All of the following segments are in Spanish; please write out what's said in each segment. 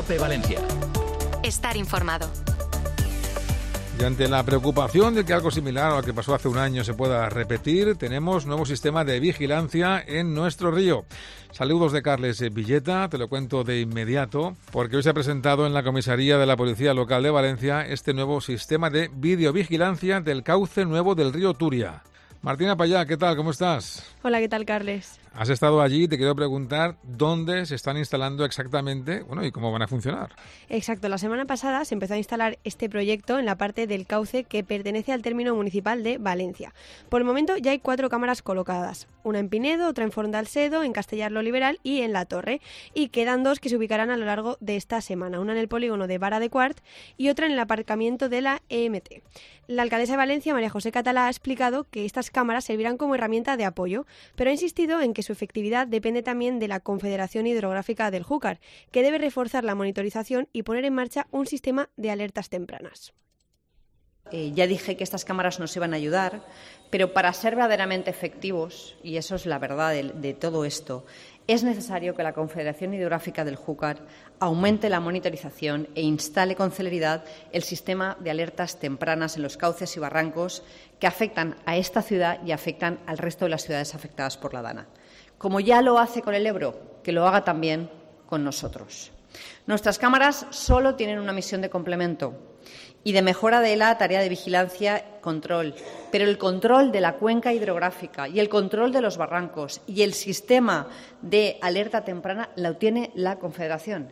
COPE Valencia. Estar informado. Y ante la preocupación de que algo similar a lo que pasó hace un año se pueda repetir, tenemos nuevo sistema de vigilancia en nuestro río. Saludos de Carles Villeta, te lo cuento de inmediato, porque hoy se ha presentado en la comisaría de la Policía Local de Valencia este nuevo sistema de videovigilancia del cauce nuevo del río Turia. Martina Payá, ¿qué tal? ¿Cómo estás? Hola, ¿qué tal, Carles? Has estado allí y te quiero preguntar dónde se están instalando exactamente, y cómo van a funcionar. Exacto, la semana pasada se empezó a instalar este proyecto en la parte del cauce que pertenece al término municipal de Valencia. Por el momento ya hay 4 cámaras colocadas, una en Pinedo, otra en Fondalsedo, en Castellar lo Liberal y en La Torre. Y quedan 2 que se ubicarán a lo largo de esta semana, una en el polígono de Vara de Quart y otra en el aparcamiento de la EMT. La alcaldesa de Valencia, María José Catalá, ha explicado que estas cámaras servirán como herramienta de apoyo, pero ha insistido en que su efectividad depende también de la Confederación Hidrográfica del Júcar, que debe reforzar la monitorización y poner en marcha un sistema de alertas tempranas. Ya dije que estas cámaras nos iban a ayudar, pero para ser verdaderamente efectivos, y eso es la verdad de todo esto, es necesario que la Confederación Hidrográfica del Júcar aumente la monitorización e instale con celeridad el sistema de alertas tempranas en los cauces y barrancos que afectan a esta ciudad y afectan al resto de las ciudades afectadas por la Dana. Como ya lo hace con el Ebro, que lo haga también con nosotros. Nuestras cámaras solo tienen una misión de complemento y de mejora de la tarea de vigilancia y control, pero el control de la cuenca hidrográfica y el control de los barrancos y el sistema de alerta temprana lo tiene la Confederación.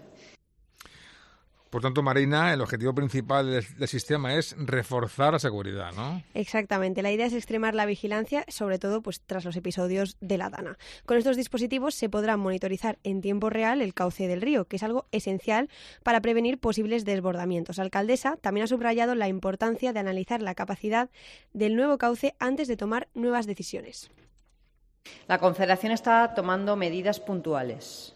Por tanto, Marina, el objetivo principal del sistema es reforzar la seguridad, ¿no? Exactamente. La idea es extremar la vigilancia, sobre todo tras los episodios de la Dana. Con estos dispositivos se podrá monitorizar en tiempo real el cauce del río, que es algo esencial para prevenir posibles desbordamientos. La alcaldesa también ha subrayado la importancia de analizar la capacidad del nuevo cauce antes de tomar nuevas decisiones. La Confederación está tomando medidas puntuales.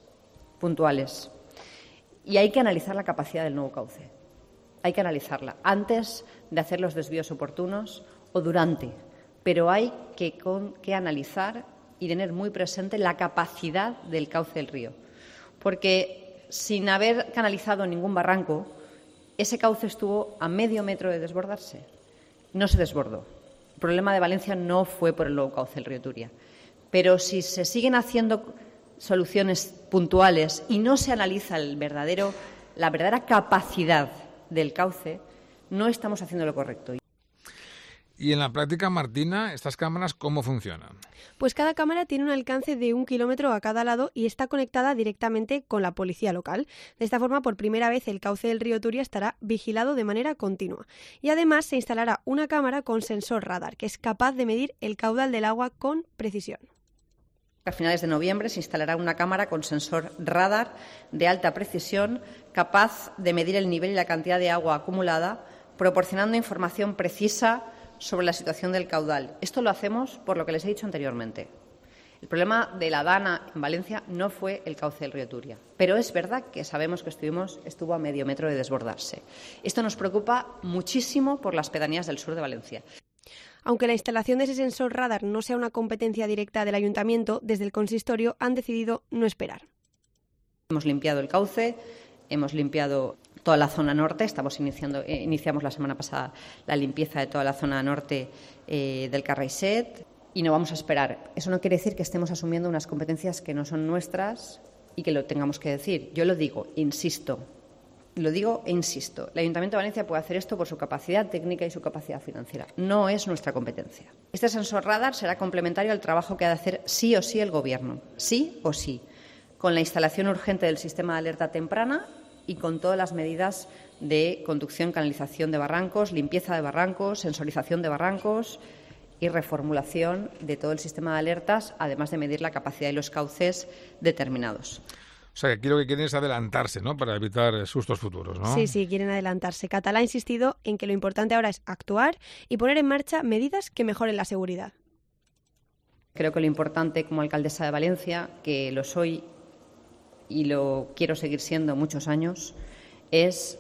Y hay que analizar la capacidad del nuevo cauce. Hay que analizarla antes de hacer los desvíos oportunos o durante. Pero hay que analizar y tener muy presente la capacidad del cauce del río. Porque sin haber canalizado ningún barranco, ese cauce estuvo a medio metro de desbordarse. No se desbordó. El problema de Valencia no fue por el nuevo cauce del río Turia. Pero si se siguen haciendo soluciones puntuales y no se analiza la verdadera capacidad del cauce, no estamos haciendo lo correcto. Y en la práctica, Martina, ¿estas cámaras cómo funcionan? Pues cada cámara tiene un alcance de 1 kilómetro a cada lado y está conectada directamente con la policía local. De esta forma, por primera vez, el cauce del río Turia estará vigilado de manera continua. Y además se instalará una cámara con sensor radar, que es capaz de medir el caudal del agua con precisión. A finales de noviembre se instalará una cámara con sensor radar de alta precisión capaz de medir el nivel y la cantidad de agua acumulada, proporcionando información precisa sobre la situación del caudal. Esto lo hacemos por lo que les he dicho anteriormente. El problema de la Dana en Valencia no fue el cauce del río Turia, pero es verdad que sabemos que estuvo a medio metro de desbordarse. Esto nos preocupa muchísimo por las pedanías del sur de Valencia. Aunque la instalación de ese sensor radar no sea una competencia directa del ayuntamiento, desde el consistorio han decidido no esperar. Hemos limpiado el cauce, hemos limpiado toda la zona norte, iniciamos la semana pasada la limpieza de toda la zona norte del Carraiset y no vamos a esperar. Eso no quiere decir que estemos asumiendo unas competencias que no son nuestras y que lo tengamos que decir. Yo lo digo, insisto. Lo digo e insisto, el Ayuntamiento de Valencia puede hacer esto por su capacidad técnica y su capacidad financiera. No es nuestra competencia. Este sensor radar será complementario al trabajo que ha de hacer sí o sí el Gobierno, sí o sí, con la instalación urgente del sistema de alerta temprana y con todas las medidas de conducción, canalización de barrancos, limpieza de barrancos, sensorización de barrancos y reformulación de todo el sistema de alertas, además de medir la capacidad de los cauces determinados. O sea, que aquí lo que quieren es adelantarse, ¿no?, para evitar sustos futuros, ¿no? Sí, quieren adelantarse. Catalá ha insistido en que lo importante ahora es actuar y poner en marcha medidas que mejoren la seguridad. Creo que lo importante como alcaldesa de Valencia, que lo soy y lo quiero seguir siendo muchos años, es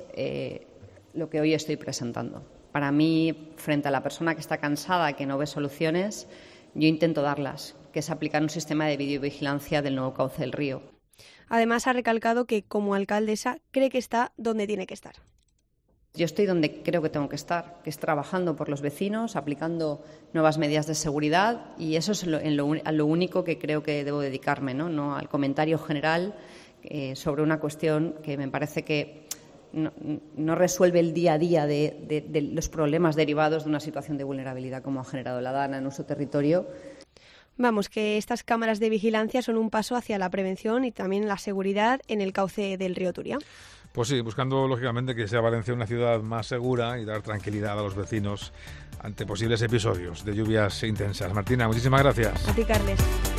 lo que hoy estoy presentando. Para mí, frente a la persona que está cansada, que no ve soluciones, yo intento darlas, que es aplicar un sistema de videovigilancia del nuevo cauce del río. Además, ha recalcado que como alcaldesa cree que está donde tiene que estar. Yo estoy donde creo que tengo que estar, que es trabajando por los vecinos, aplicando nuevas medidas de seguridad, y eso es a lo único que creo que debo dedicarme, no al comentario general sobre una cuestión que me parece que no resuelve el día a día de los problemas derivados de una situación de vulnerabilidad como ha generado la DANA en nuestro territorio. Vamos, que estas cámaras de vigilancia son un paso hacia la prevención y también la seguridad en el cauce del río Turia. Pues sí, buscando lógicamente que sea Valencia una ciudad más segura y dar tranquilidad a los vecinos ante posibles episodios de lluvias intensas. Martina, muchísimas gracias. A ti, Carles.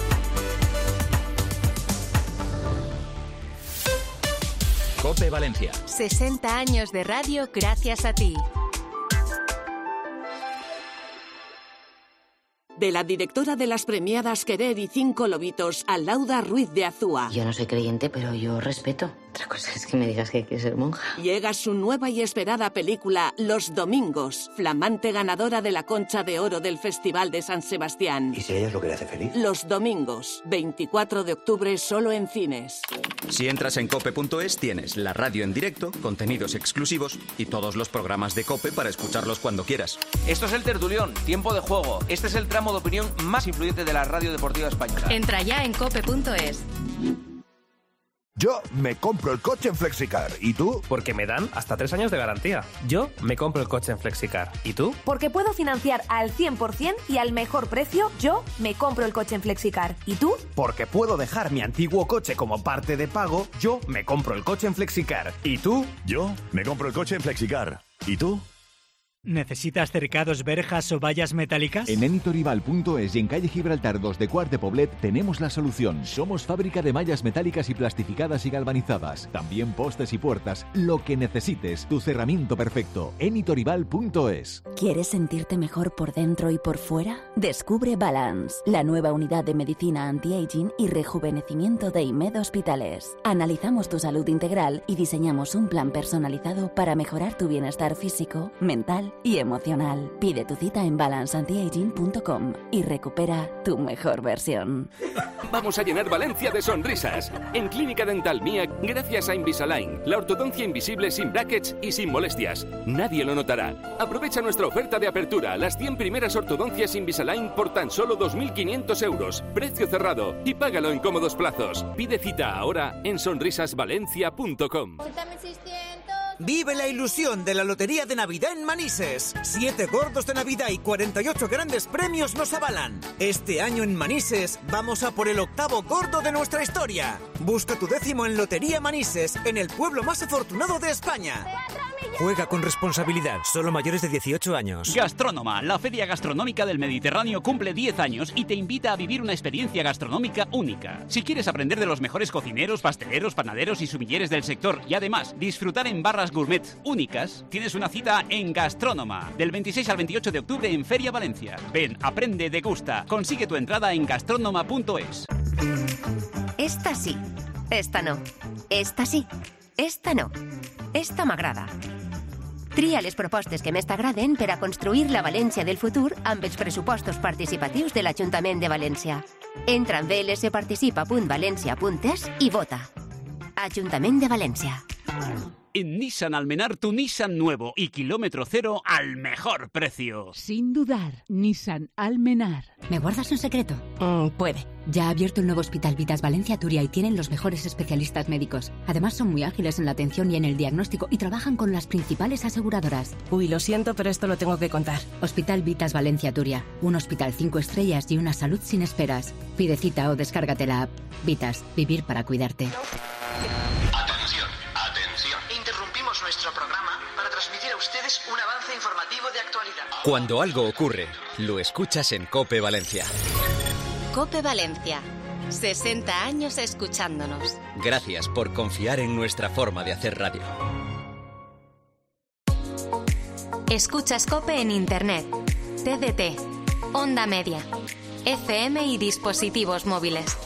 COPE Valencia. 60 años de radio gracias a ti. De la directora de las premiadas Querer y 5 lobitos, Alauda Ruiz de Azúa. Yo no soy creyente, pero yo respeto. Otra cosa es que me digas que hay que ser monja. Llega su nueva y esperada película Los Domingos, flamante ganadora de la Concha de Oro del Festival de San Sebastián. ¿Y si ella es lo que le hace feliz? Los Domingos, 24 de octubre solo en cines. Si entras en cope.es tienes la radio en directo, contenidos exclusivos y todos los programas de COPE para escucharlos cuando quieras. Esto es El Tertulión, Tiempo de Juego. Este es el tramo de opinión más influyente de la radio deportiva española. Entra ya en cope.es. Yo me compro el coche en Flexicar. ¿Y tú? Porque me dan hasta 3 años de garantía. Yo me compro el coche en Flexicar. ¿Y tú? Porque puedo financiar al 100% y al mejor precio. Yo me compro el coche en Flexicar. ¿Y tú? Porque puedo dejar mi antiguo coche como parte de pago. Yo me compro el coche en Flexicar. ¿Y tú? Yo me compro el coche en Flexicar. ¿Y tú? ¿Necesitas cercados, verjas o vallas metálicas? En enitorival.es y en calle Gibraltar 2 de Quart de Poblet tenemos la solución. Somos fábrica de mallas metálicas y plastificadas y galvanizadas. También postes y puertas. Lo que necesites. Tu cerramiento perfecto. Enitorival.es. ¿Quieres sentirte mejor por dentro y por fuera? Descubre Balance, la nueva unidad de medicina anti-aging y rejuvenecimiento de IMED Hospitales. Analizamos tu salud integral y diseñamos un plan personalizado para mejorar tu bienestar físico, mental y emocional. Pide tu cita en balanceantiaging.com y recupera tu mejor versión. Vamos a llenar Valencia de sonrisas. En Clínica Dental Mía, gracias a Invisalign, la ortodoncia invisible sin brackets y sin molestias. Nadie lo notará. Aprovecha nuestra oferta de apertura, las 100 primeras ortodoncias Invisalign por tan solo 2.500 euros. Precio cerrado y págalo en cómodos plazos. Pide cita ahora en sonrisasvalencia.com. Vive la ilusión de la Lotería de Navidad en Manises. 7 gordos de Navidad y 48 grandes premios nos avalan. Este año en Manises vamos a por el 8º gordo de nuestra historia. Busca tu 10º en Lotería Manises, en el pueblo más afortunado de España. Juega con responsabilidad, solo mayores de 18 años. Gastrónoma, la feria gastronómica del Mediterráneo cumple 10 años y te invita a vivir una experiencia gastronómica única. Si quieres aprender de los mejores cocineros, pasteleros, panaderos y sumilleres del sector y además disfrutar en barras gourmet únicas, tienes una cita en Gastrónoma, del 26 al 28 de octubre en Feria Valencia. Ven, aprende, degusta. Consigue tu entrada en gastronoma.es. Esta sí, esta no. Esta sí, esta no. Esta m'agrada. Tria les propostes que més t'agraden per a construir la València del futur amb els pressupostos participatius de l'Ajuntament de València. Entra en vlsparticipa.valencia.es i vota. Ajuntament de València. En Nissan Almenar, tu Nissan nuevo y kilómetro cero al mejor precio. Sin dudar, Nissan Almenar. ¿Me guardas un secreto? Puede. Ya ha abierto el nuevo Hospital Vitas Valencia Turia y tienen los mejores especialistas médicos. Además son muy ágiles en la atención y en el diagnóstico y trabajan con las principales aseguradoras. Uy, lo siento, pero esto lo tengo que contar. Hospital Vitas Valencia Turia. Un hospital 5 estrellas y una salud sin esperas. Pide cita o descárgate la app. Vitas. Vivir para cuidarte. Nuestro programa para transmitir a ustedes un avance informativo de actualidad. Cuando algo ocurre, lo escuchas en COPE Valencia. COPE Valencia. 60 años escuchándonos. Gracias por confiar en nuestra forma de hacer radio. Escuchas COPE en Internet, TDT, Onda Media, FM y dispositivos móviles.